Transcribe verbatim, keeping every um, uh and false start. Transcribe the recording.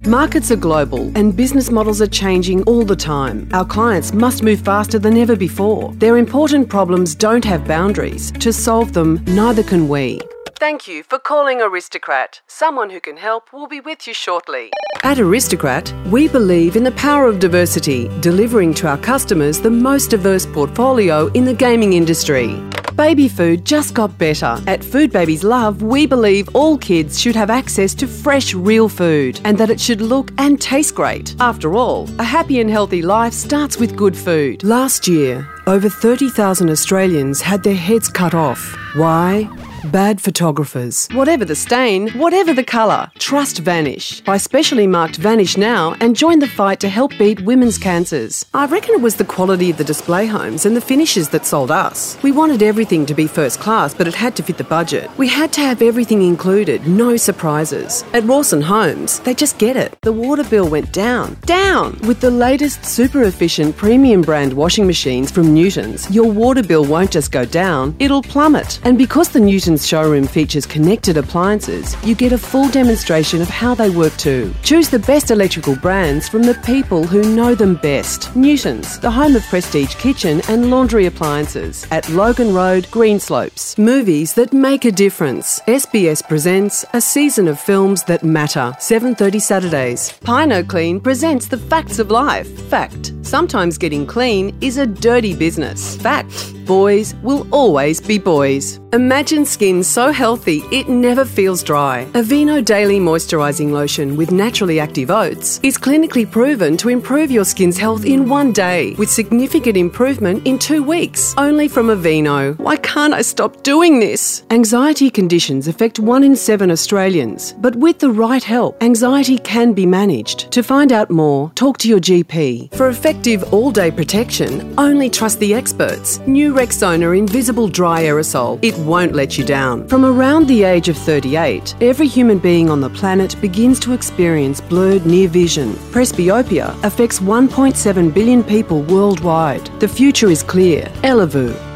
Markets are global and business models are changing all the time. Our clients must move faster than ever before. Their important problems don't have boundaries. To solve them, neither can we. Thank you for calling Aristocrat. Someone who can help will be with you shortly. At Aristocrat, we believe in the power of diversity, delivering to our customers the most diverse portfolio in the gaming industry. Baby food just got better. At Food Babies Love, we believe all kids should have access to fresh, real food and that it should look and taste great. After all, a happy and healthy life starts with good food. Last year, over thirty thousand Australians had their heads cut off. Why? Bad photographers. Whatever the stain, whatever the colour, trust Vanish. Buy specially marked Vanish now and join the fight to help beat women's cancers. I reckon it was the quality of the display homes and the finishes that sold us. We wanted everything to be first class, but it had to fit the budget. We had to have everything included, no surprises. At Rawson Homes, they just get it. The water bill went down. Down! With the latest super efficient premium brand washing machines from Newtons, your water bill won't just go down, it'll plummet. And because the Newtons showroom features connected appliances, you get a full demonstration of how they work too. Choose the best electrical brands from the people who know them best. Newtons, the home of prestige kitchen and laundry appliances at Logan Road, Greenslopes. Movies that make a difference. S B S presents a season of films that matter. seven thirty Saturdays. Pino Clean presents The Facts of Life. Fact: sometimes getting clean is a dirty business. Fact: boys will always be boys. Imagine skin so healthy it never feels dry. Aveeno Daily Moisturising Lotion with naturally active oats is clinically proven to improve your skin's health in one day, with significant improvement in two weeks. Only from Aveeno. Why can't I stop doing this? Anxiety conditions affect one in seven Australians, but with the right help, anxiety can be managed. To find out more, talk to your G P. For effective all-day protection, only trust the experts. New Rexona Invisible Dry Aerosol. It won't let you down. From around the age of thirty-eight, every human being on the planet begins to experience blurred near vision. Presbyopia affects one point seven billion people worldwide. The future is clear. Elavoo.